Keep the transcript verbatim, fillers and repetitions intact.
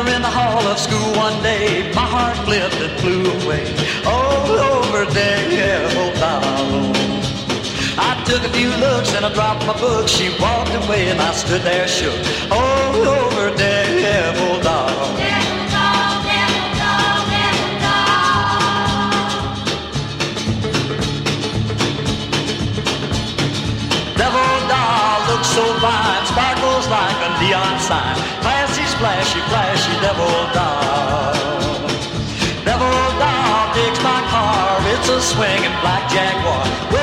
her in the hall of school one day. My heart flipped and flew away. Oh, over there, devil doll. I took a few looks and I dropped my book. She walked away and I stood there shook. Oh, over there, devil doll. Devil doll, devil doll, devil doll. Devil doll looks so fine, sparkles like a neon sign. Classy, splashy, flashy devil doll. Devil doll digs my car, it's a swinging black Jaguar.